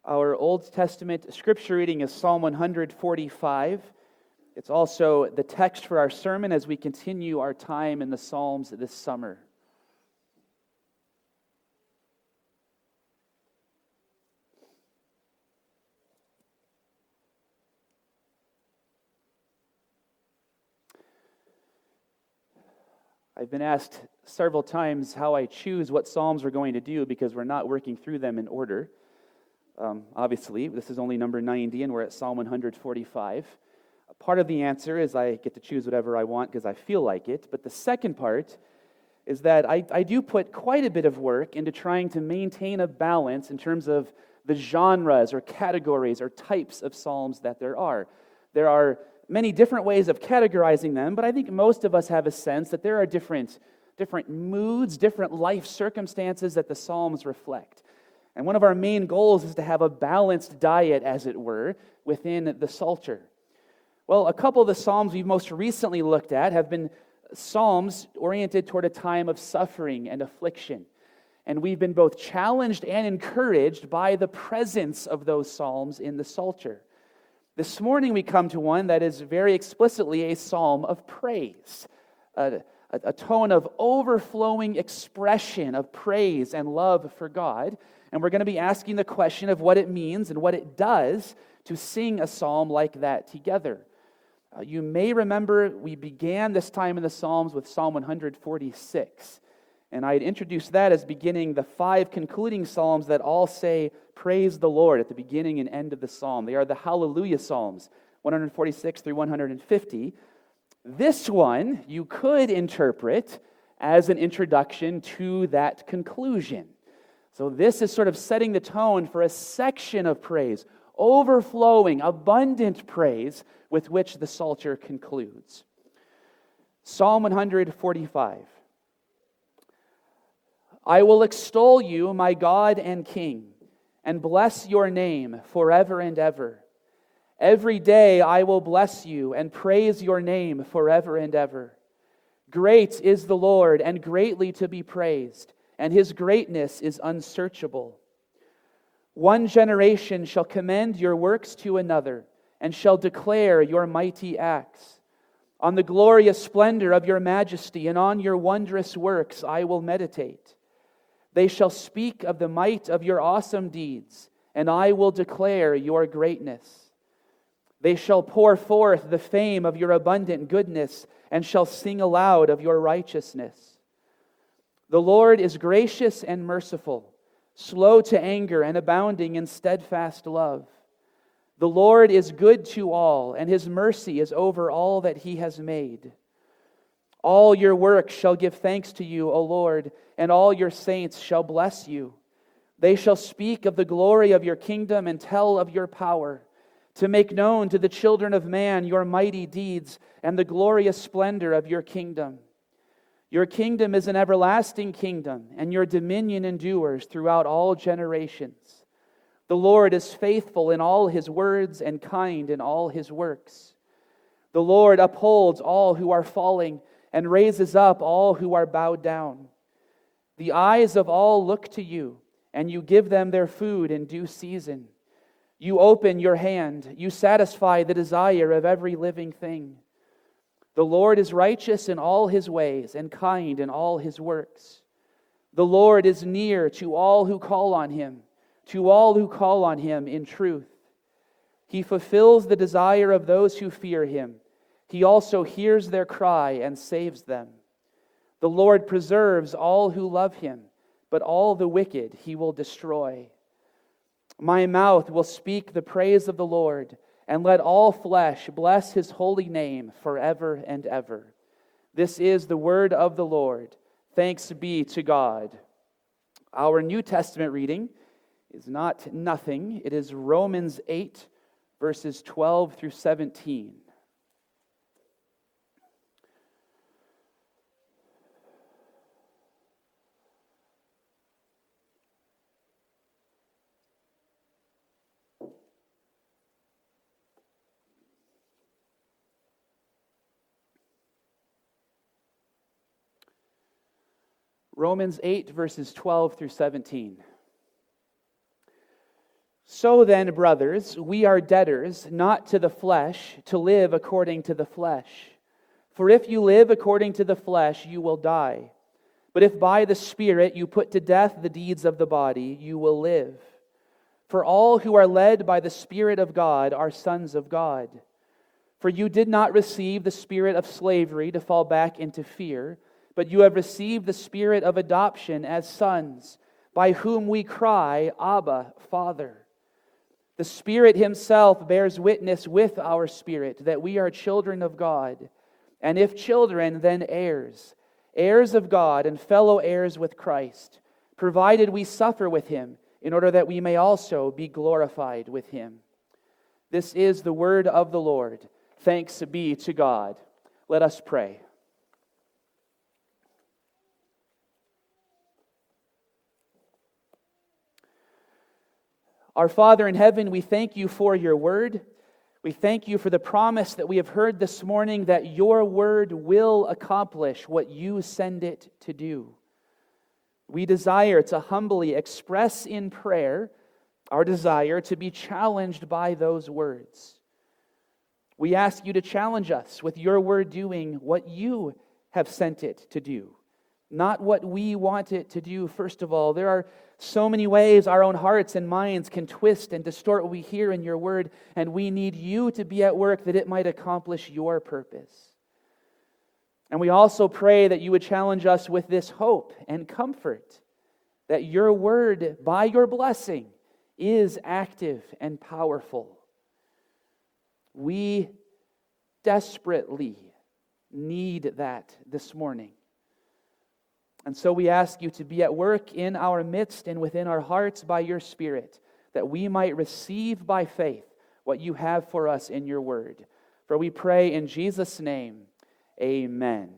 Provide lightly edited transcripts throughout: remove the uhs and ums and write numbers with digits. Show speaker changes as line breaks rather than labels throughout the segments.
Our Old Testament scripture reading is Psalm 145. It's also the text for our sermon as we continue our time in the Psalms this summer. I've been asked several times how I choose what Psalms we're going to do because we're not working through them in order. Obviously, this is only number 90 and we're at Psalm 145. Part of the answer is I get to choose whatever I want because I feel like it. But the second part is that I do put quite a bit of work into trying to maintain a balance in terms of the genres or categories or types of Psalms that there are. There are many different ways of categorizing them, but I think most of us have a sense that there are different moods, different life circumstances that the Psalms reflect. And one of our main goals is to have a balanced diet, as it were, within the Psalter. Well, a couple of the Psalms we've most recently looked at have been Psalms oriented toward a time of suffering and affliction. And we've been both challenged and encouraged by the presence of those Psalms in the Psalter. This morning we come to one that is very explicitly a psalm of praise, a tone of overflowing expression of praise and love for God. And we're going to be asking the question of what it means and what it does to sing a psalm like that together. You may remember we began this time in the Psalms with Psalm 146. And I had introduced that as beginning the 5 concluding Psalms that all say, praise the Lord at the beginning and end of the Psalm. They are the Hallelujah Psalms, 146 through 150. This one you could interpret as an introduction to that conclusion. So this is sort of setting the tone for a section of praise, overflowing, abundant praise with which the Psalter concludes. Psalm 145. I will extol you, my God and King, and bless your name forever and ever. Every day I will bless you and praise your name forever and ever. Great is the Lord and greatly to be praised, and his greatness is unsearchable. One generation shall commend your works to another, and shall declare your mighty acts. On the glorious splendor of your majesty, and on your wondrous works I will meditate. They shall speak of the might of your awesome deeds, and I will declare your greatness. They shall pour forth the fame of your abundant goodness, and shall sing aloud of your righteousness. The Lord is gracious and merciful, slow to anger and abounding in steadfast love. The Lord is good to all, and his mercy is over all that he has made. All your works shall give thanks to you, O Lord, and all your saints shall bless you. They shall speak of the glory of your kingdom and tell of your power, to make known to the children of man your mighty deeds and the glorious splendor of your kingdom. Your kingdom is an everlasting kingdom, and your dominion endures throughout all generations. The Lord is faithful in all his words and kind in all his works. The Lord upholds all who are falling and raises up all who are bowed down. The eyes of all look to you, and you give them their food in due season. You open your hand, you satisfy the desire of every living thing. The Lord is righteous in all his ways and kind in all his works. The Lord is near to all who call on him, in truth. He fulfills the desire of those who fear him. He also hears their cry and saves them. The Lord preserves all who love him, but all the wicked he will destroy. My mouth will speak the praise of the Lord, and let all flesh bless his holy name forever and ever. This is the word of the Lord. Thanks be to God. Our New Testament reading is not nothing. It is Romans 8, verses 12 through 17. Romans 8, verses 12 through 17. So then, brothers, we are debtors, not to the flesh, to live according to the flesh. For if you live according to the flesh, you will die. But if by the Spirit you put to death the deeds of the body, you will live. For all who are led by the Spirit of God are sons of God. For you did not receive the spirit of slavery to fall back into fear, but you have received the Spirit of adoption as sons, by whom we cry, Abba, Father. The Spirit Himself bears witness with our spirit that we are children of God. And if children, then heirs, heirs of God and fellow heirs with Christ, provided we suffer with Him, in order that we may also be glorified with Him. This is the word of the Lord. Thanks be to God. Let us pray. Our Father in heaven, we thank You for Your word. We thank You for the promise that we have heard this morning that Your word will accomplish what You send it to do. We desire to humbly express in prayer our desire to be challenged by those words. We ask You to challenge us with Your word doing what You have sent it to do, not what we want it to do. First of all, there are so many ways our own hearts and minds can twist and distort what we hear in Your word, and we need You to be at work that it might accomplish Your purpose. And we also pray that You would challenge us with this hope and comfort that Your word, by Your blessing, is active and powerful. We desperately need that this morning. And so we ask You to be at work in our midst and within our hearts by Your Spirit, that we might receive by faith what You have for us in Your word. For we pray in Jesus' name, amen.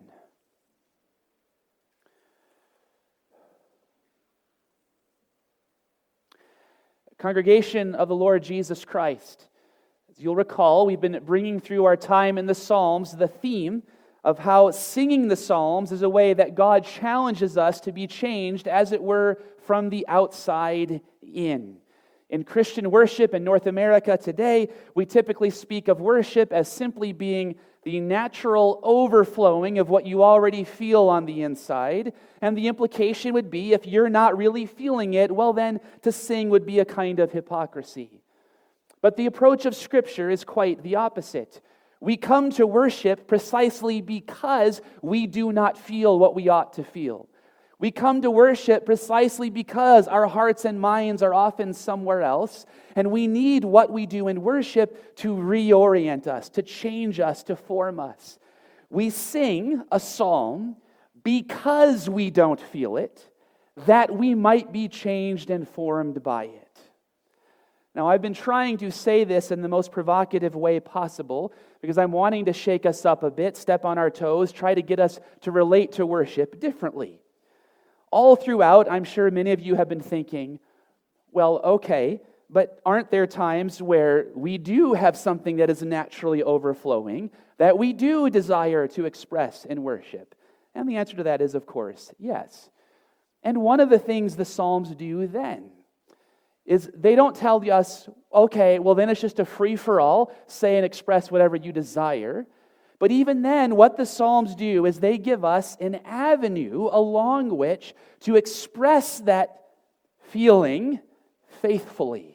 Congregation of the Lord Jesus Christ, as you'll recall, we've been bringing through our time in the Psalms the theme of how singing the Psalms is a way that God challenges us to be changed, as it were, from the outside in. In Christian worship in North America today, we typically speak of worship as simply being the natural overflowing of what you already feel on the inside. And the implication would be, if you're not really feeling it, well then, to sing would be a kind of hypocrisy. But the approach of Scripture is quite the opposite. We come to worship precisely because we do not feel what we ought to feel. We come to worship precisely because our hearts and minds are often somewhere else, and we need what we do in worship to reorient us, to change us, to form us. We sing a psalm because we don't feel it, that we might be changed and formed by it. Now, I've been trying to say this in the most provocative way possible because I'm wanting to shake us up a bit, step on our toes, try to get us to relate to worship differently. All throughout, I'm sure many of you have been thinking, well, okay, but aren't there times where we do have something that is naturally overflowing, that we do desire to express in worship? And the answer to that is, of course, yes. And one of the things the Psalms do then is they don't tell us, okay, well then it's just a free-for-all, say and express whatever you desire. But even then, what the Psalms do is they give us an avenue along which to express that feeling faithfully.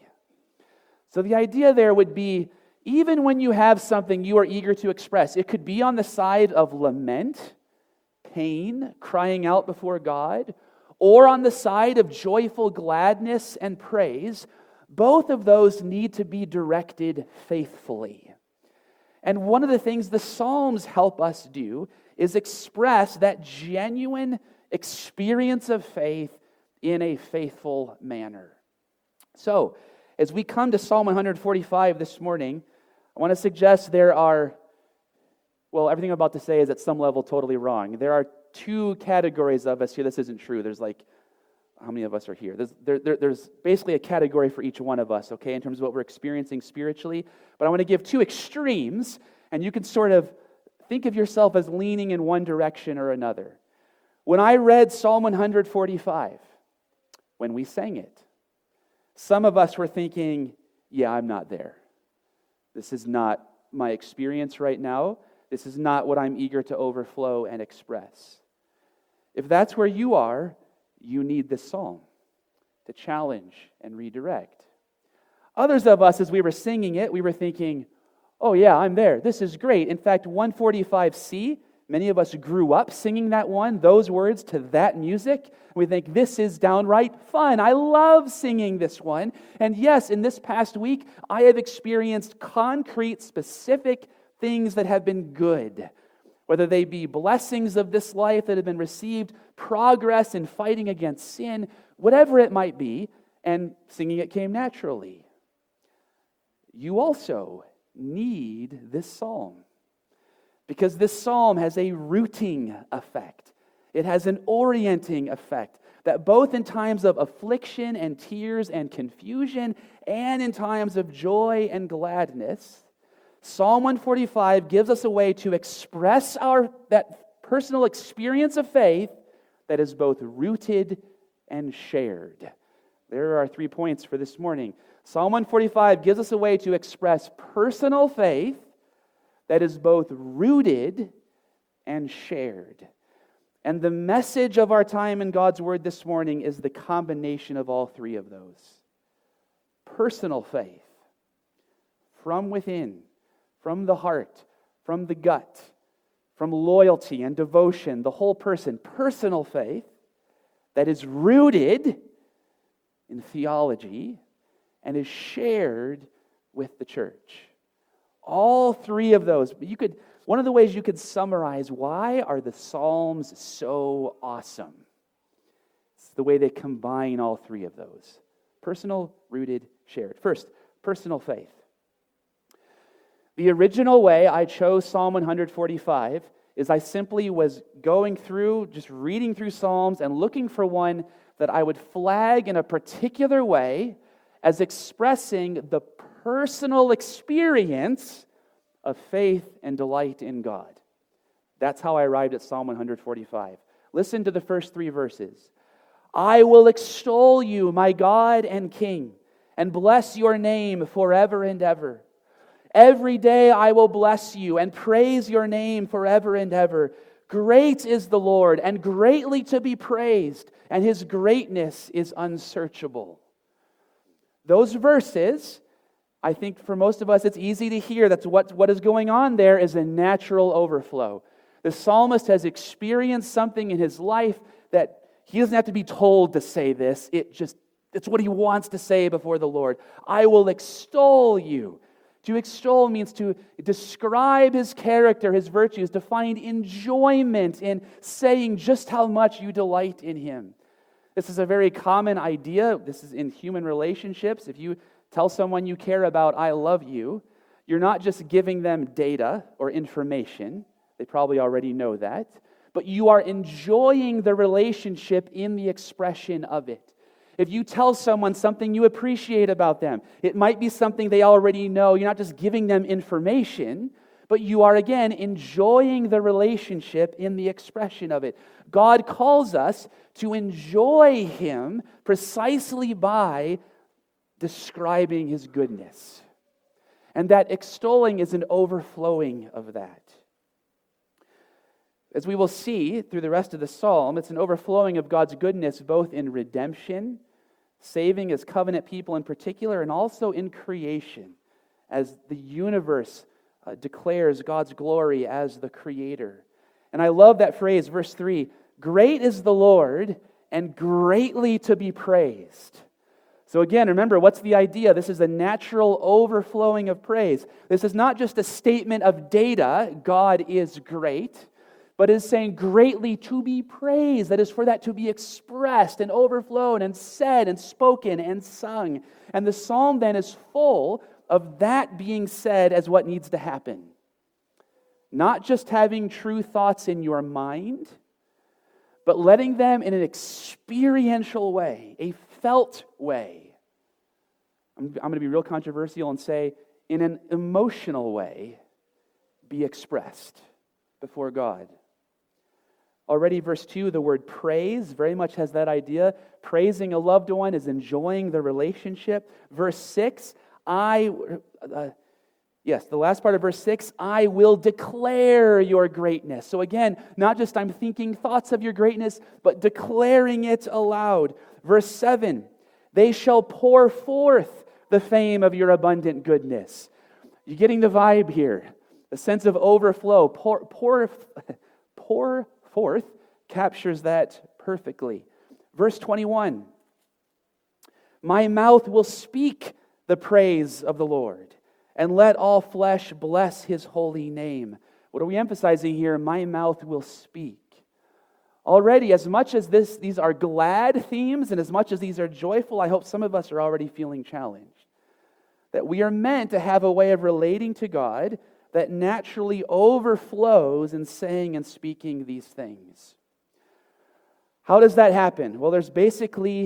So the idea there would be, even when you have something you are eager to express, it could be on the side of lament, pain, crying out before God, or on the side of joyful gladness and praise. Both of those need to be directed faithfully. And one of the things the Psalms help us do is express that genuine experience of faith in a faithful manner. So, as we come to Psalm 145 this morning, I want to suggest there are, well, everything I'm about to say is at some level totally wrong. There are two categories of us here. This isn't true. There's like, how many of us are here? There's basically a category for each one of us, okay, in terms of what we're experiencing spiritually. But I want to give two extremes, and you can sort of think of yourself as leaning in one direction or another. When I read Psalm 145, when we sang it, Some of us were thinking, yeah, I'm not there. This is not my experience right now. This is not what I'm eager to overflow and express. If that's where you are, you need this psalm to challenge and redirect. Others of us, as we were singing it, we were thinking, oh yeah, I'm there. This is great. In fact, 145C, many of us grew up singing that one, those words to that music. We think this is downright fun. I love singing this one. And yes, in this past week, I have experienced concrete, specific things that have been good. Whether they be blessings of this life that have been received, progress in fighting against sin, whatever it might be, and singing it came naturally. You also need this psalm, because this psalm has a rooting effect. It has an orienting effect that both in times of affliction and tears and confusion and in times of joy and gladness, Psalm 145 gives us a way to express that personal experience of faith that is both rooted and shared. There are our 3 points for this morning. Psalm 145 gives us a way to express personal faith that is both rooted and shared. And the message of our time in God's Word this morning is the combination of all 3 of those. Personal faith from within, from the heart, from the gut, from loyalty and devotion, the whole person. Personal faith that is rooted in theology and is shared with the church. All 3 of those. One of the ways you could summarize why are the Psalms so awesome. It's the way they combine all 3 of those. Personal, rooted, shared. First, personal faith. The original way I chose Psalm 145 is I simply was going through, just reading through Psalms and looking for one that I would flag in a particular way as expressing the personal experience of faith and delight in God. That's how I arrived at Psalm 145. Listen to the first 3 verses. I will extol you, my God and King, and bless your name forever and ever. Every day I will bless you and praise your name forever and ever. Great is the Lord and greatly to be praised, and his greatness is unsearchable. Those verses, I think for most of us it's easy to hear that's what is going on there is a natural overflow. The psalmist has experienced something in his life that he doesn't have to be told to say this. It's what he wants to say before the Lord. I will extol you. To extol means to describe his character, his virtues, to find enjoyment in saying just how much you delight in him. This is a very common idea. This is in human relationships. If you tell someone you care about, I love you, you're not just giving them data or information. They probably already know that. But you are enjoying the relationship in the expression of it. If you tell someone something you appreciate about them, it might be something they already know. You're not just giving them information, but you are, again, enjoying the relationship in the expression of it. God calls us to enjoy him precisely by describing his goodness. And that extolling is an overflowing of that. As we will see through the rest of the psalm, it's an overflowing of God's goodness both in redemption, saving his covenant people in particular, and also in creation, as the universe declares God's glory as the creator. And I love that phrase, verse 3, great is the Lord and greatly to be praised. So again, remember, what's the idea? This is a natural overflowing of praise. This is not just a statement of data, God is great, but is saying greatly to be praised. That is for that to be expressed and overflown and said and spoken and sung. And the psalm then is full of that being said as what needs to happen. Not just having true thoughts in your mind, but letting them in an experiential way, a felt way. I'm going to be real controversial and say, in an emotional way, be expressed before God. Already, verse 2, the word praise very much has that idea. Praising a loved one is enjoying the relationship. Verse 6, the last part of verse 6, I will declare your greatness. So again, not just I'm thinking thoughts of your greatness, but declaring it aloud. Verse 7, they shall pour forth the fame of your abundant goodness. You're getting the vibe here. The sense of overflow. Pour forth captures that perfectly. Verse 21, my mouth will speak the praise of the Lord, and let all flesh bless his holy name. What are we emphasizing here? My mouth will speak. Already, as much as these are glad themes, and as much as these are joyful, I hope some of us are already feeling challenged. That we are meant to have a way of relating to God that naturally overflows in saying and speaking these things. How does that happen? Well, there's basically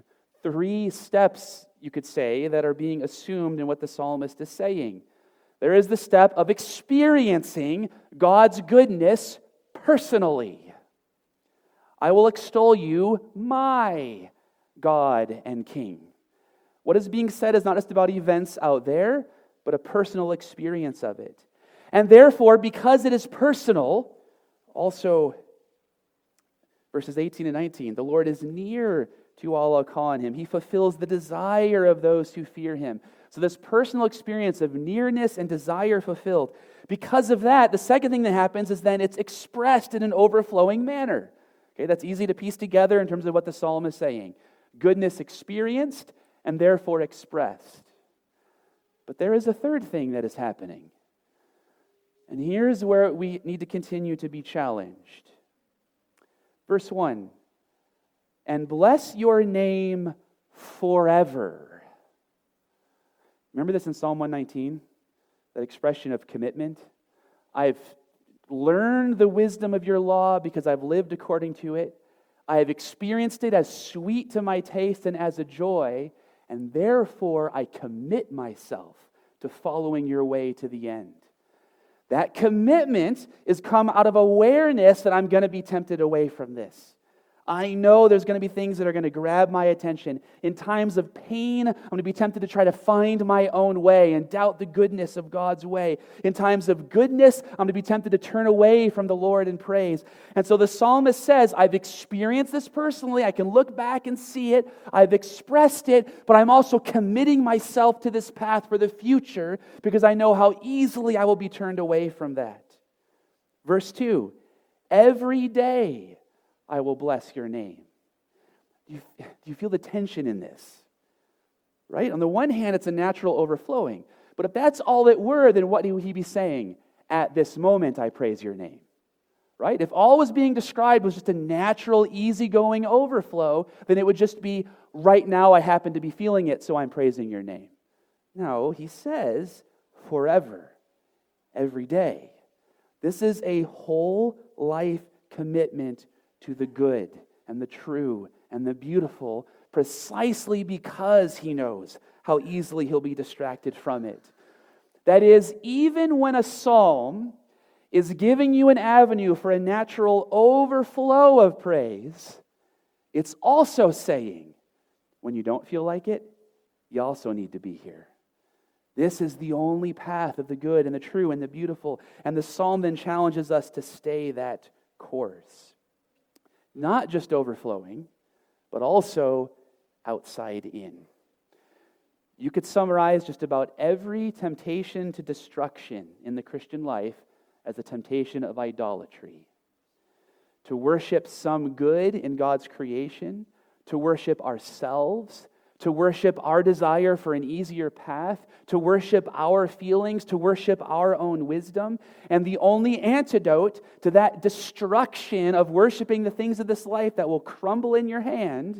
3 steps, you could say, that are being assumed in what the psalmist is saying. There is the step of experiencing God's goodness personally. I will extol you, my God and King. What is being said is not just about events out there, but a personal experience of it. And therefore, because it is personal, also, verses 18 and 19, the Lord is near to all who call on him. He fulfills the desire of those who fear him. So this personal experience of nearness and desire fulfilled. Because of that, the second thing that happens is then it's expressed in an overflowing manner. Okay, that's easy to piece together in terms of what the psalm is saying. Goodness experienced and therefore expressed. But there is a third thing that is happening. And here's where we need to continue to be challenged. Verse 1, and bless your name forever. Remember this in Psalm 119? That expression of commitment? I've learned the wisdom of your law because I've lived according to it. I have experienced it as sweet to my taste and as a joy, and therefore I commit myself to following your way to the end. That commitment is come out of awareness that I'm going to be tempted away from this. I know there's going to be things that are going to grab my attention. In times of pain, I'm going to be tempted to try to find my own way and doubt the goodness of God's way. In times of goodness, I'm going to be tempted to turn away from the Lord in praise. And so the psalmist says, I've experienced this personally. I can look back and see it. I've expressed it, but I'm also committing myself to this path for the future because I know how easily I will be turned away from that. Verse 2, every day I will bless your name. Do you feel the tension in this? Right? On the one hand, it's a natural overflowing. But if that's all it were, then what would he be saying? At this moment, I praise your name. Right? If all was being described was just a natural, easygoing overflow, then it would just be, right now I happen to be feeling it, so I'm praising your name. No, he says, forever, every day. This is a whole life commitment to the good and the true and the beautiful, precisely because he knows how easily he'll be distracted from it. That is, even when a psalm is giving you an avenue for a natural overflow of praise, it's also saying, when you don't feel like it, you also need to be here. This is the only path of the good and the true and the beautiful, and the psalm then challenges us to stay that course. Not just overflowing, but also outside in. You could summarize just about every temptation to destruction in the Christian life as a temptation of idolatry. To worship some good in God's creation, to worship ourselves, to worship our desire for an easier path, to worship our feelings, to worship our own wisdom. And the only antidote to that destruction of worshiping the things of this life that will crumble in your hand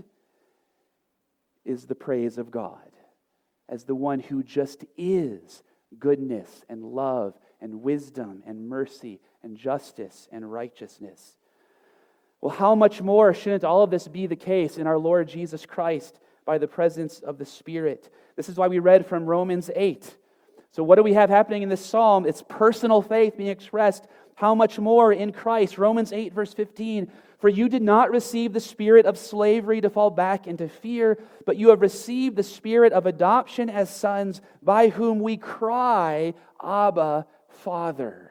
is the praise of God as the one who just is goodness and love and wisdom and mercy and justice and righteousness. Well, how much more shouldn't all of this be the case in our Lord Jesus Christ by the presence of the Spirit? This is why we read from Romans 8. So what do we have happening in this psalm? It's personal faith being expressed how much more in Christ? Romans 8, verse 15, for you did not receive the spirit of slavery to fall back into fear, but you have received the spirit of adoption as sons, by whom we cry, Abba, Father.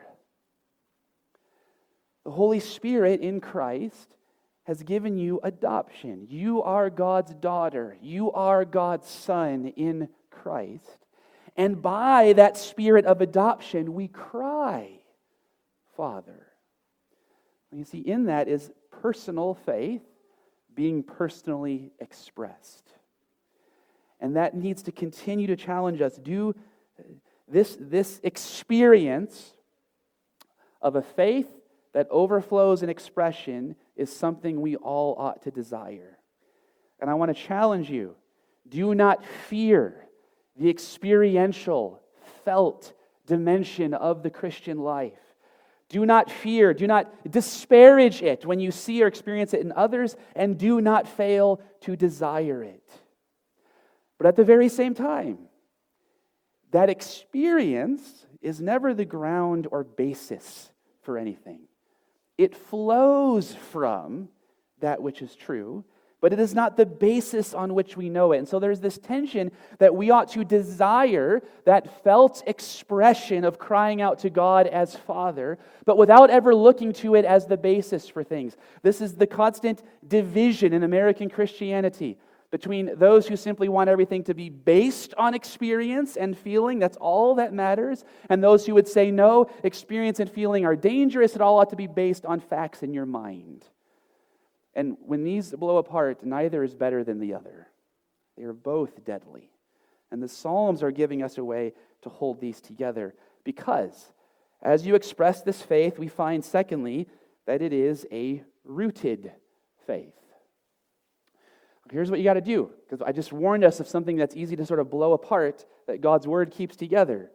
The Holy Spirit in Christ has given you adoption. You are God's daughter. You are God's son in Christ. And by that spirit of adoption, we cry, Father. You see, in that is personal faith being personally expressed. And that needs to continue to challenge us. Do this experience of a faith that overflows in expression is something we all ought to desire. And I want to challenge you. Do not fear the experiential, felt dimension of the Christian life. Do not fear, do not disparage it when you see or experience it in others, and do not fail to desire it. But at the very same time, that experience is never the ground or basis for anything. It flows from that which is true, but it is not the basis on which we know it. And so there's this tension that we ought to desire that felt expression of crying out to God as Father, but without ever looking to it as the basis for things. This is the constant division in American Christianity between those who simply want everything to be based on experience and feeling, that's all that matters, and those who would say, no, experience and feeling are dangerous, it all ought to be based on facts in your mind. And when these blow apart, neither is better than the other. They are both deadly. And the Psalms are giving us a way to hold these together because as you express this faith, we find, secondly, that it is a rooted faith. Here's what you got to do, because I just warned us of something that's easy to sort of blow apart that God's Word keeps together.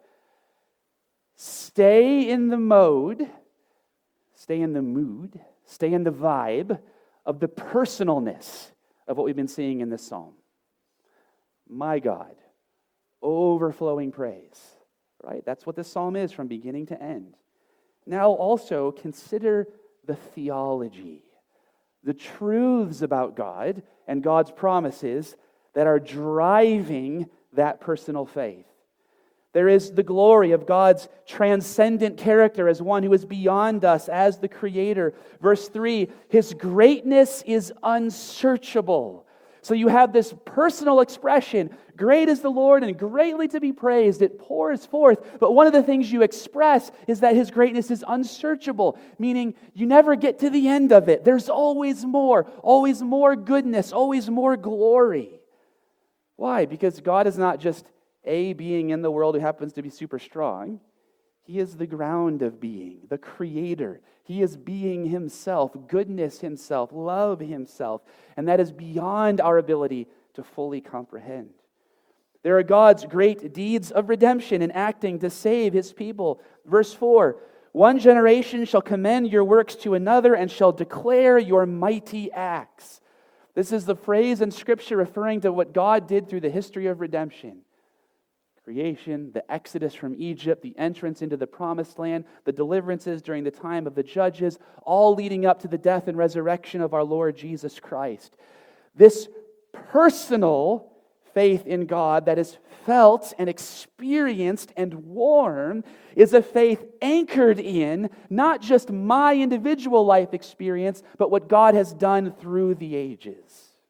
Stay in the mode, stay in the mood, stay in the vibe of the personalness of what we've been seeing in this psalm. My God, overflowing praise, right? That's what this psalm is from beginning to end. Now also consider the theology, the truths about God and God's promises that are driving that personal faith. There is the glory of God's transcendent character as one who is beyond us as the Creator. Verse 3, His greatness is unsearchable. So you have this personal expression, great is the Lord and greatly to be praised. It pours forth. But one of the things you express is that His greatness is unsearchable, meaning you never get to the end of it. There's always more goodness, always more glory. Why? Because God is not just a being in the world who happens to be super strong. He is the ground of being, the Creator. He is being Himself, goodness Himself, love Himself, and that is beyond our ability to fully comprehend. There are God's great deeds of redemption and acting to save His people. Verse 4, one generation shall commend your works to another and shall declare your mighty acts. This is the phrase in Scripture referring to what God did through the history of redemption. Creation, the exodus from Egypt, the entrance into the promised land, the deliverances during the time of the judges, all leading up to the death and resurrection of our Lord Jesus Christ. This personal faith in God that is felt and experienced and warm is a faith anchored in not just my individual life experience, but what God has done through the ages.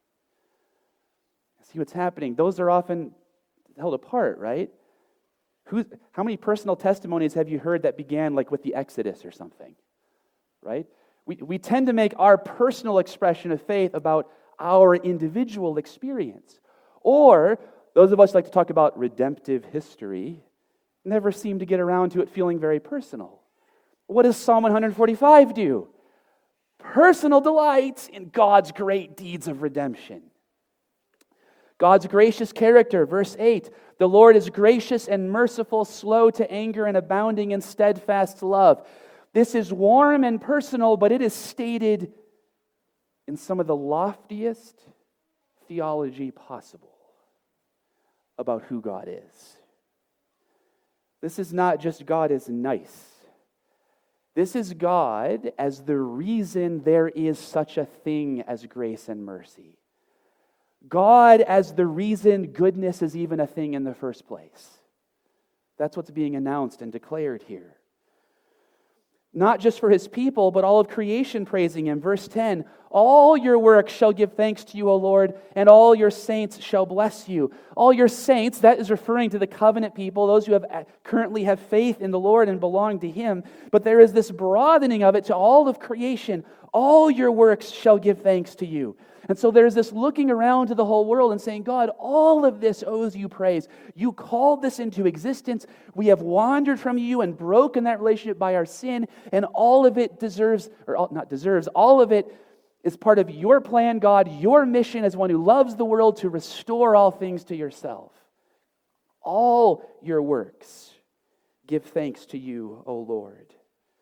See what's happening? Those are often held apart, right? How many personal testimonies have you heard that began like with the Exodus or something, right? We tend to make our personal expression of faith about our individual experience. Or those of us who like to talk about redemptive history never seem to get around to it feeling very personal. What does Psalm 145 do? Personal delights in God's great deeds of redemption. God's gracious character, verse 8, the Lord is gracious and merciful, slow to anger and abounding in steadfast love. This is warm and personal, but it is stated in some of the loftiest theology possible about who God is. This is not just God is nice. This is God as the reason there is such a thing as grace and mercy. God as the reason goodness is even a thing in the first place. That's what's being announced and declared here. Not just for his people, but all of creation praising him. Verse 10, all your works shall give thanks to you, O Lord, and all your saints shall bless you. All your saints, that is referring to the covenant people, those who currently have faith in the Lord and belong to him. But there is this broadening of it to all of creation. All your works shall give thanks to you. And so there's this looking around to the whole world and saying, God, all of this owes you praise. You called this into existence. We have wandered from you and broken that relationship by our sin, and all of it all of it is part of your plan, God, your mission as one who loves the world to restore all things to yourself. All your works give thanks to you, O Lord.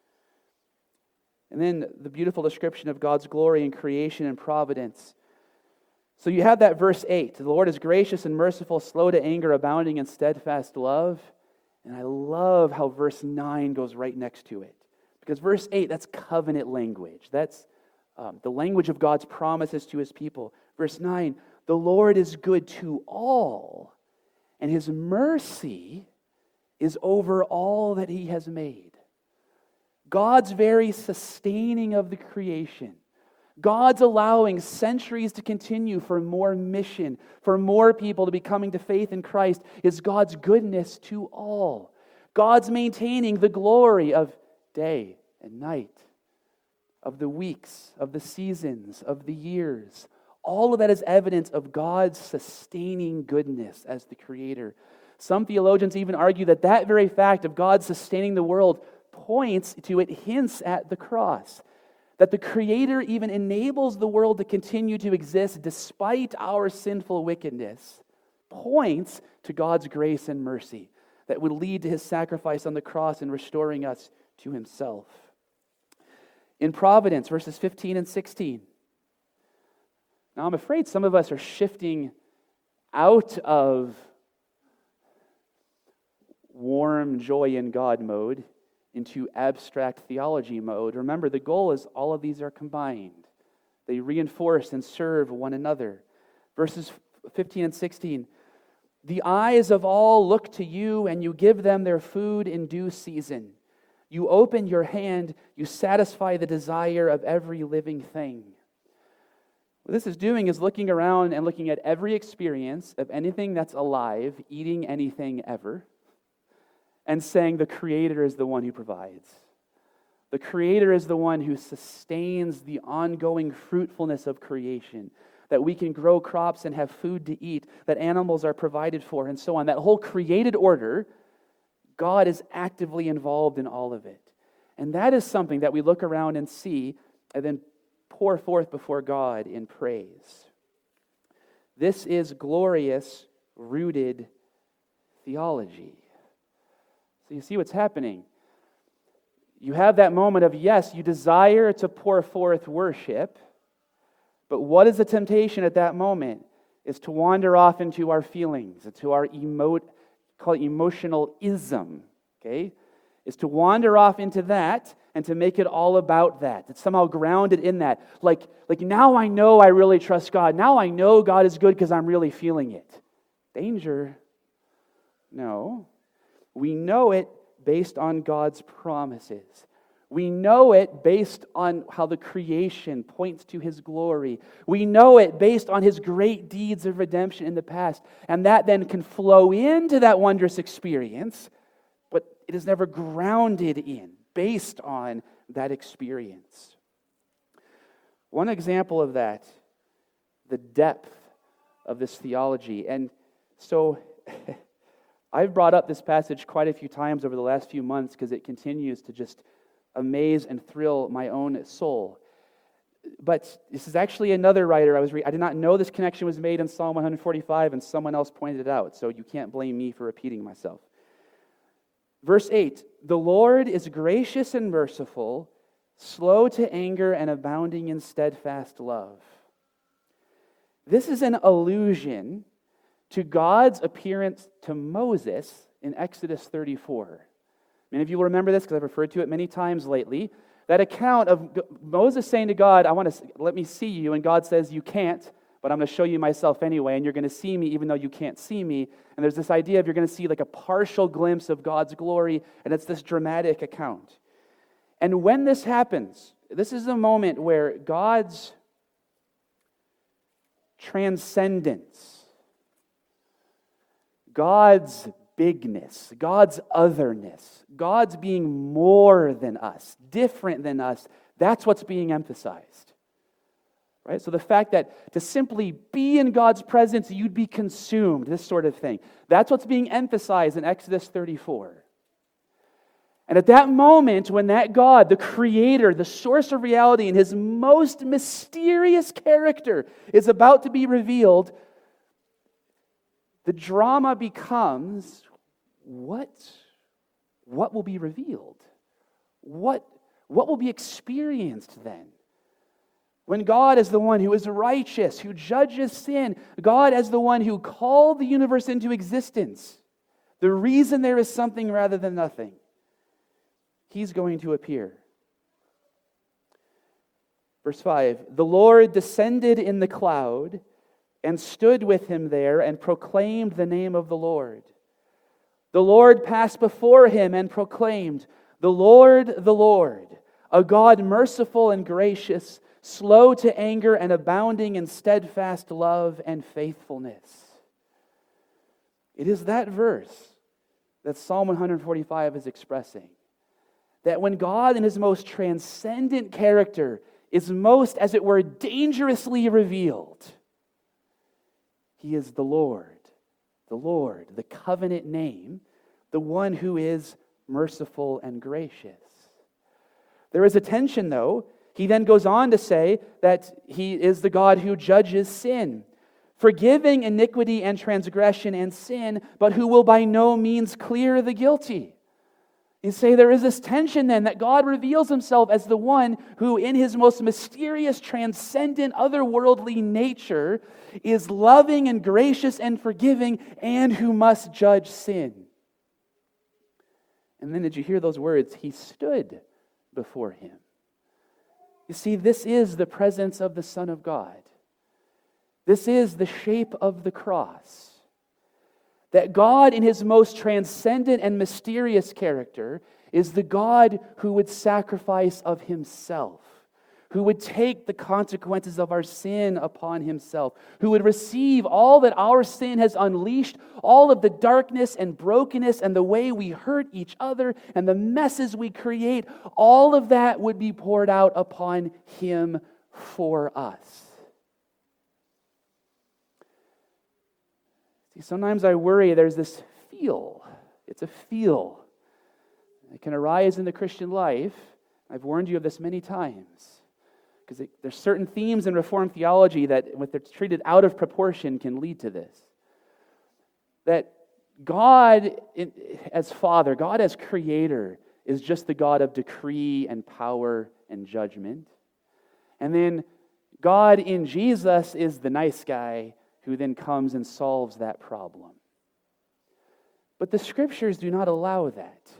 And then the beautiful description of God's glory in creation and providence. So you have that verse 8. The Lord is gracious and merciful, slow to anger, abounding in steadfast love. And I love how verse 9 goes right next to it. Because verse 8, that's covenant language. That's the language of God's promises to his people. Verse 9, the Lord is good to all, and his mercy is over all that he has made. God's very sustaining of the creation, God's allowing centuries to continue for more mission, for more people to be coming to faith in Christ, is God's goodness to all. God's maintaining the glory of day and night, of the weeks, of the seasons, of the years. All of that is evidence of God's sustaining goodness as the Creator. Some theologians even argue that that very fact of God sustaining the world points to, it hints at the cross. That the Creator even enables the world to continue to exist despite our sinful wickedness, points to God's grace and mercy that would lead to his sacrifice on the cross and restoring us to himself. In providence, verses 15 and 16. Now I'm afraid some of us are shifting out of warm joy in God mode into abstract theology mode. Remember, the goal is all of these are combined. They reinforce and serve one another. Verses 15 and 16. The eyes of all look to you, and you give them their food in due season. You open your hand, you satisfy the desire of every living thing. What this is doing is looking around and looking at every experience of anything that's alive, eating anything ever, and saying the Creator is the one who provides. The Creator is the one who sustains the ongoing fruitfulness of creation, that we can grow crops and have food to eat, that animals are provided for, and so on. That whole created order, God is actively involved in all of it. And that is something that we look around and see and then pour forth before God in praise. This is glorious, rooted theology. So you see what's happening. You have that moment of, yes, you desire to pour forth worship, but what is the temptation at that moment? Is to wander off into our feelings, into our call it emotionalism, okay? Is to wander off into that and to make it all about that. It's somehow grounded in that. Like now I know I really trust God. Now I know God is good because I'm really feeling it. Danger. No. We know it based on God's promises. We know it based on how the creation points to his glory. We know it based on his great deeds of redemption in the past. And that then can flow into that wondrous experience, but it is never grounded in, based on that experience. One example of that, the depth of this theology. And so I've brought up this passage quite a few times over the last few months because it continues to just amaze and thrill my own soul. But this is actually another writer I did not know this connection was made in Psalm 145, and someone else pointed it out, so you can't blame me for repeating myself. Verse 8, the Lord is gracious and merciful, slow to anger and abounding in steadfast love. This is an allusion to God's appearance to Moses in Exodus 34. Many of you will remember this because I've referred to it many times lately. That account of Moses saying to God, let me see you, and God says, you can't, but I'm going to show you myself anyway, and you're going to see me even though you can't see me. And there's this idea of you're going to see like a partial glimpse of God's glory, and it's this dramatic account. And when this happens, this is the moment where God's transcendence, God's bigness, God's otherness, God's being more than us, different than us, that's what's being emphasized. Right? So the fact that to simply be in God's presence, you'd be consumed, this sort of thing. That's what's being emphasized in Exodus 34. And at that moment, when that God, the Creator, the source of reality, and His most mysterious character is about to be revealed, the drama becomes, what will be revealed? What will be experienced then? When God is the one who is righteous, who judges sin, God as the one who called the universe into existence, the reason there is something rather than nothing, He's going to appear. Verse 5, the Lord descended in the cloud and stood with him there and proclaimed the name of the Lord. The Lord passed before him and proclaimed, the Lord, a God merciful and gracious, slow to anger and abounding in steadfast love and faithfulness. It is that verse that Psalm 145 is expressing. That when God in His most transcendent character is most, as it were, dangerously revealed, He is the Lord, the covenant name, the one who is merciful and gracious. There is a tension, though. He then goes on to say that He is the God who judges sin, forgiving iniquity and transgression and sin, but who will by no means clear the guilty. You say there is this tension then that God reveals Himself as the one who in His most mysterious, transcendent, otherworldly nature is loving and gracious and forgiving and who must judge sin. And then did you hear those words? He stood before him. You see, this is the presence of the Son of God. This is the shape of the cross. That God in His most transcendent and mysterious character is the God who would sacrifice of Himself, who would take the consequences of our sin upon Himself, who would receive all that our sin has unleashed, all of the darkness and brokenness and the way we hurt each other and the messes we create, all of that would be poured out upon Him for us. See, sometimes I worry there's this feel. It's a feel. It can arise in the Christian life. I've warned you of this many times. Because there's certain themes in Reformed theology that, if they're treated out of proportion, can lead to this. That God as Father, God as Creator, is just the God of decree and power and judgment. And then God in Jesus is the nice guy who then comes and solves that problem. But the Scriptures do not allow that.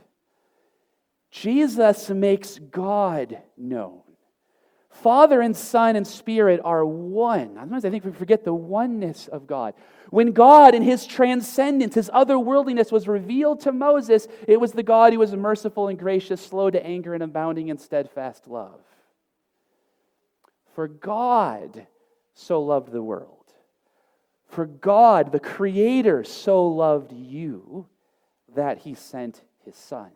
Jesus makes God known. Father and Son and Spirit are one. Sometimes I think we forget the oneness of God. When God in His transcendence, His otherworldliness was revealed to Moses, it was the God who was merciful and gracious, slow to anger and abounding in steadfast love. For God so loved the world. For God, the Creator, so loved you that He sent His Son.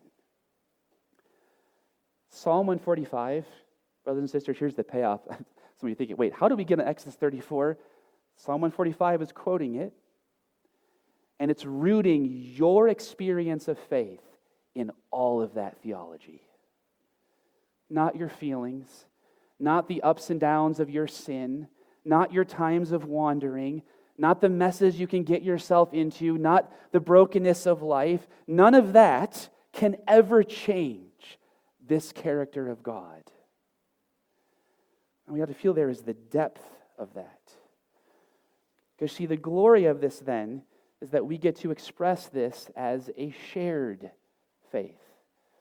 Psalm 145, brothers and sisters, here's the payoff. Some of you thinking, wait, how do we get to Exodus 34? Psalm 145 is quoting it, and it's rooting your experience of faith in all of that theology. Not your feelings, not the ups and downs of your sin, not your times of wandering, not the messes you can get yourself into, not the brokenness of life. None of that can ever change this character of God. And we have to feel there is the depth of that. Because see, the glory of this then is that we get to express this as a shared faith.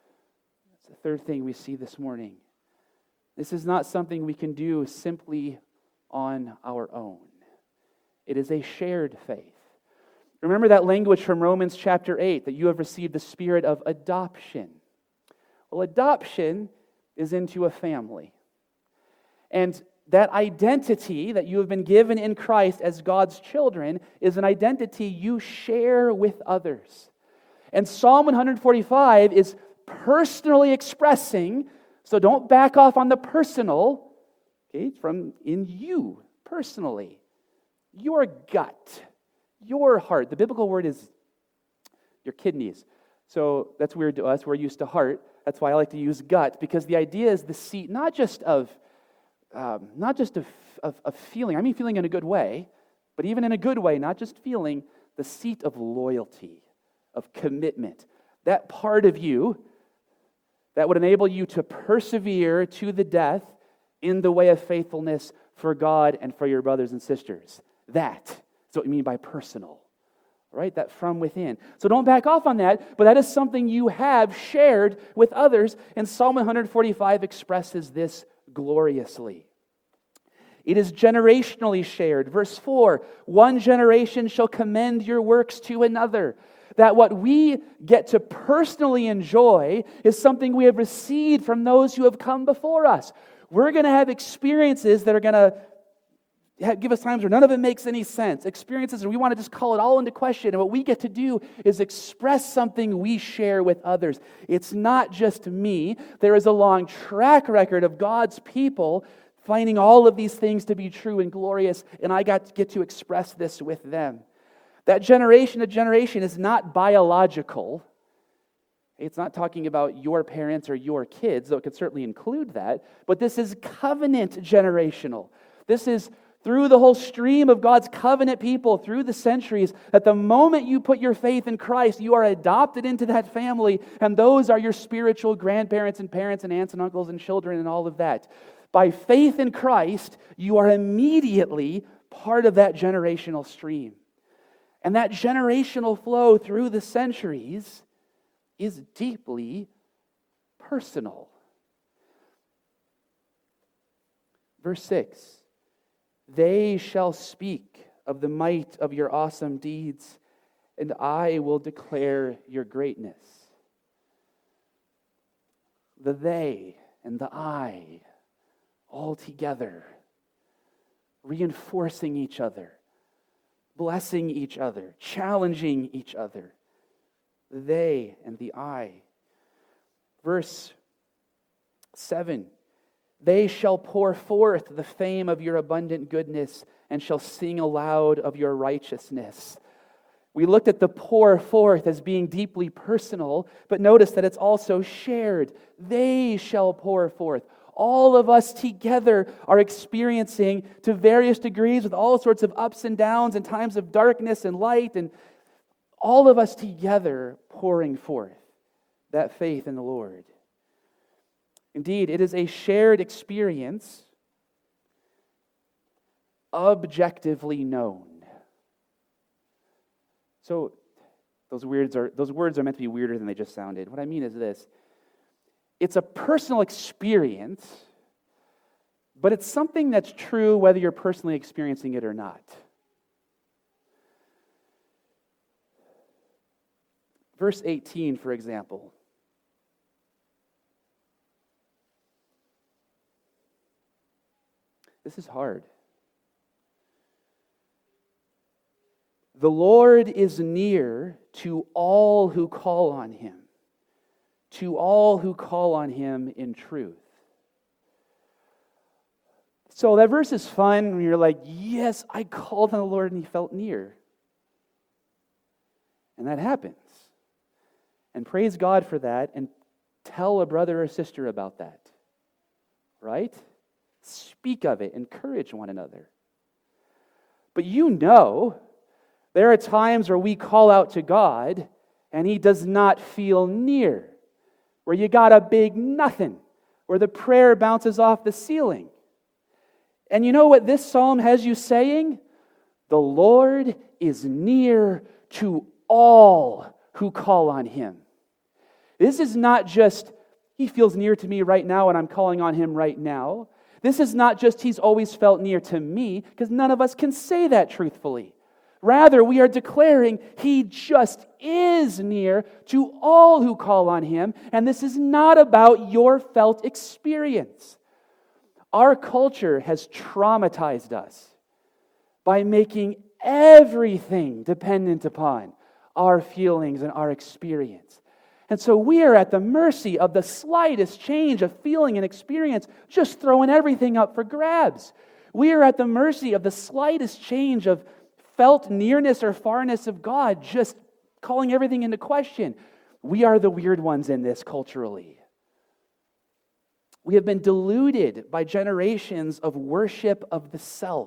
It's the third thing we see this morning. This is not something we can do simply on our own. It is a shared faith. Remember that language from Romans chapter 8, that you have received the spirit of adoption. Well, adoption is into a family. And that identity that you have been given in Christ as God's children is an identity you share with others. And Psalm 145 is personally expressing, so don't back off on the personal, okay, from in you personally. Your gut, your heart. The biblical word is your kidneys. So that's weird to us. We're used to heart. That's why I like to use gut, because the idea is the seat not just of feeling. I mean feeling in a good way, but even in a good way, not just feeling, the seat of loyalty, of commitment. That part of you that would enable you to persevere to the death in the way of faithfulness for God and for your brothers and sisters. That's what we mean by personal, right? That from within. So don't back off on that, but that is something you have shared with others, and Psalm 145 expresses this gloriously. It is generationally shared. Verse 4, one generation shall commend your works to another. That what we get to personally enjoy is something we have received from those who have come before us. We're going to have experiences that are going to give us times where none of it makes any sense. Experiences where we want to just call it all into question. And what we get to do is express something we share with others. It's not just me. There is a long track record of God's people finding all of these things to be true and glorious, and I get to express this with them. That generation to generation is not biological. It's not talking about your parents or your kids, though it could certainly include that, but this is covenant generational. This is through the whole stream of God's covenant people through the centuries, that the moment you put your faith in Christ, you are adopted into that family, and those are your spiritual grandparents and parents and aunts and uncles and children and all of that. By faith in Christ, you are immediately part of that generational stream. And that generational flow through the centuries is deeply personal. Verse 6, they shall speak of the might of your awesome deeds, and I will declare your greatness. The they and the I, all together, reinforcing each other, blessing each other, challenging each other. The they and the I. Verse 7, they shall pour forth the fame of your abundant goodness and shall sing aloud of your righteousness. We looked at the pour forth as being deeply personal, but notice that it's also shared. They shall pour forth. All of us together are experiencing, to various degrees, with all sorts of ups and downs and times of darkness and light, and all of us together pouring forth that faith in the Lord. Indeed, it is a shared experience, objectively known. So those words are meant to be weirder than they just sounded. What I mean is this. It's a personal experience, but it's something that's true whether you're personally experiencing it or not. Verse 18, for example. This is hard. The Lord is near to all who call on Him, to all who call on Him in truth. So that verse is fun when you're like, yes, I called on the Lord and He felt near. And that happens. And praise God for that, and tell a brother or sister about that. Right? Speak of it, encourage one another. But you know, there are times where we call out to God and He does not feel near, where you got a big nothing, where the prayer bounces off the ceiling. And you know what this psalm has you saying? The Lord is near to all who call on Him. This is not just He feels near to me right now and I'm calling on him right now. This is not just he's always felt near to me, because none of us can say that truthfully. Rather, we are declaring he just is near to all who call on him, and this is not about your felt experience. Our culture has traumatized us by making everything dependent upon our feelings and our experience. And so we are at the mercy of the slightest change of feeling and experience, just throwing everything up for grabs. We are at the mercy of the slightest change of felt nearness or farness of God, just calling everything into question. We are the weird ones in this culturally. We have been deluded by generations of worship of the self.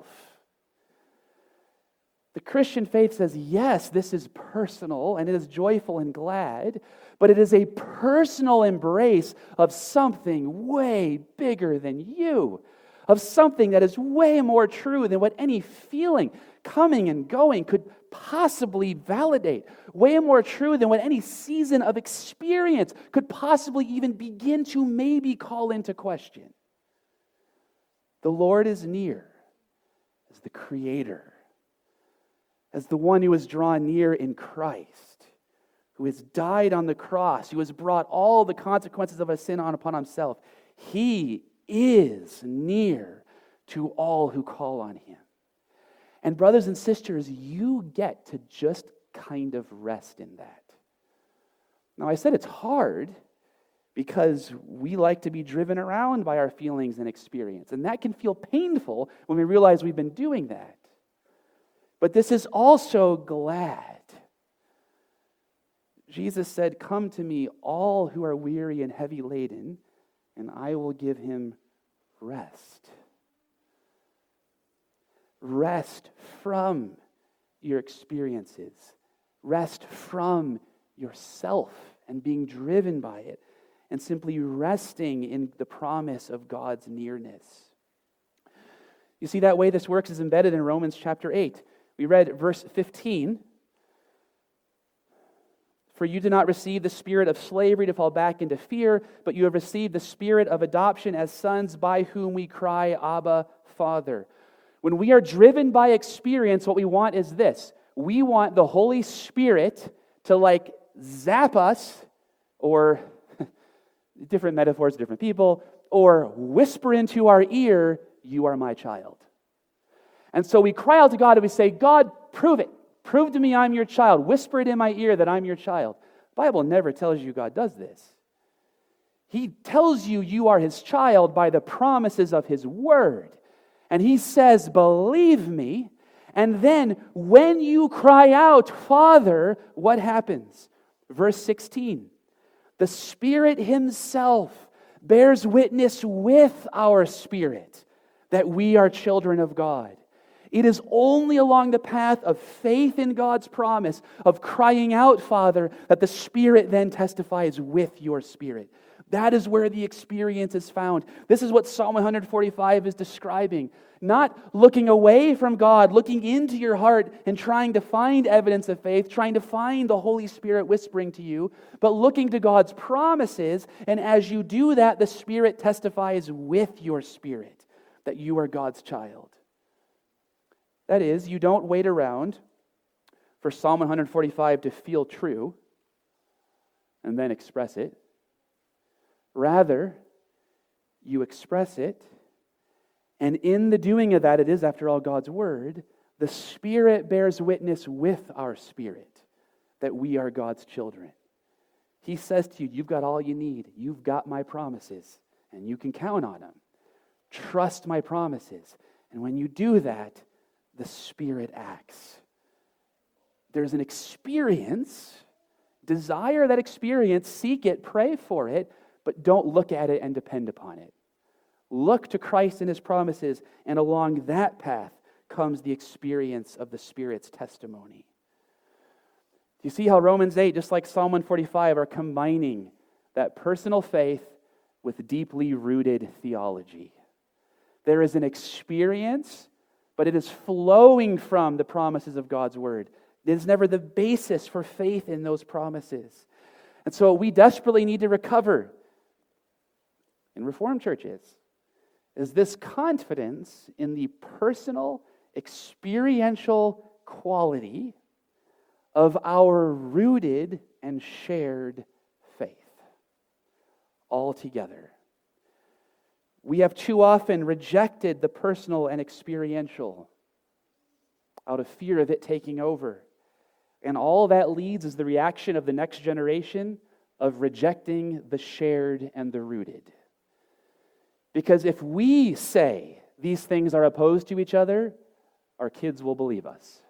The Christian faith says, yes, this is personal and it is joyful and glad, but it is a personal embrace of something way bigger than you, of something that is way more true than what any feeling coming and going could possibly validate, way more true than what any season of experience could possibly even begin to maybe call into question. The Lord is near as the Creator, as the one who was drawn near in Christ, who has died on the cross, who has brought all the consequences of our sin upon himself. He is near to all who call on him. And brothers and sisters, you get to just kind of rest in that. Now, I said it's hard because we like to be driven around by our feelings and experience, and that can feel painful when we realize we've been doing that. But this is also glad. Jesus said, "Come to me, all who are weary and heavy laden, and I will give him rest." Rest from your experiences. Rest from yourself and being driven by it, and simply resting in the promise of God's nearness. You see, that way this works is embedded in Romans chapter 8. We read verse 15. "For you did not receive the spirit of slavery to fall back into fear, but you have received the spirit of adoption as sons, by whom we cry, Abba, Father." When we are driven by experience, what we want is this. We want the Holy Spirit to zap us, or different metaphors, different people, or whisper into our ear, "You are my child." And so we cry out to God and we say, "God, prove it. Prove to me I'm your child. Whisper it in my ear that I'm your child." The Bible never tells you God does this. He tells you you are his child by the promises of his word. And he says, "Believe me." And then when you cry out, "Father," what happens? Verse 16. "The Spirit himself bears witness with our spirit that we are children of God." It is only along the path of faith in God's promise, of crying out, "Father," that the Spirit then testifies with your spirit. That is where the experience is found. This is what Psalm 145 is describing. Not looking away from God, looking into your heart and trying to find evidence of faith, trying to find the Holy Spirit whispering to you, but looking to God's promises, and as you do that, the Spirit testifies with your spirit that you are God's child. That is, you don't wait around for Psalm 145 to feel true and then express it. Rather, you express it, and in the doing of that, it is, after all, God's word, the Spirit bears witness with our spirit that we are God's children. He says to you, "You've got all you need. You've got my promises, and you can count on them. Trust my promises." And when you do that, the Spirit acts. There's an experience. Desire that experience, seek it, pray for it, but don't look at it and depend upon it. Look to Christ and his promises, and along that path comes the experience of the Spirit's testimony. Do you see how Romans 8, just like Psalm 145, are combining that personal faith with deeply rooted theology? There is an experience, but it is flowing from the promises of God's word. It is never the basis for faith in those promises. And so we desperately need to recover in Reformed churches is this confidence in the personal, experiential quality of our rooted and shared faith all together. We have too often rejected the personal and experiential out of fear of it taking over. And all that leads is the reaction of the next generation of rejecting the shared and the rooted. Because if we say these things are opposed to each other, our kids will believe us.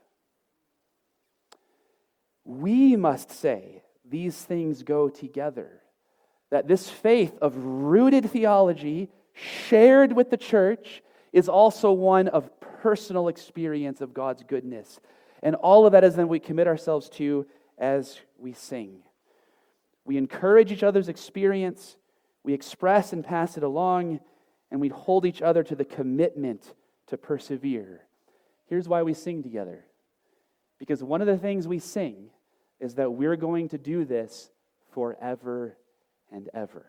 We must say these things go together. That this faith of rooted theology shared with the church is also one of personal experience of God's goodness. And all of that is then we commit ourselves to as we sing. We encourage each other's experience, we express and pass it along, and we hold each other to the commitment to persevere. Here's why we sing together. Because one of the things we sing is that we're going to do this forever and ever.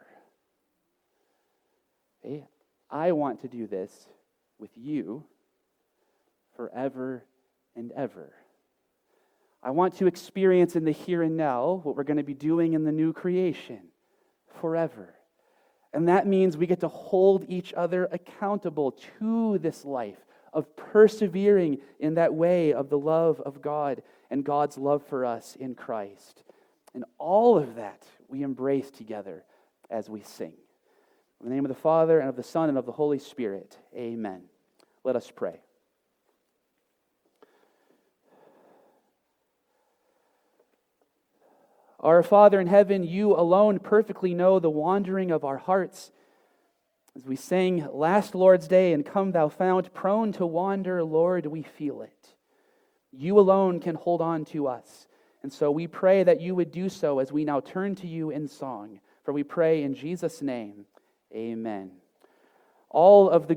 Okay? I want to do this with you forever and ever. I want to experience in the here and now what we're going to be doing in the new creation forever. And that means we get to hold each other accountable to this life of persevering in that way of the love of God and God's love for us in Christ. And all of that we embrace together as we sing. In the name of the Father, and of the Son, and of the Holy Spirit, amen. Let us pray. Our Father in heaven, you alone perfectly know the wandering of our hearts. As we sang last Lord's Day, and come thou fount, prone to wander, Lord, we feel it. You alone can hold on to us. And so we pray that you would do so as we now turn to you in song. For we pray in Jesus' name, amen. All of the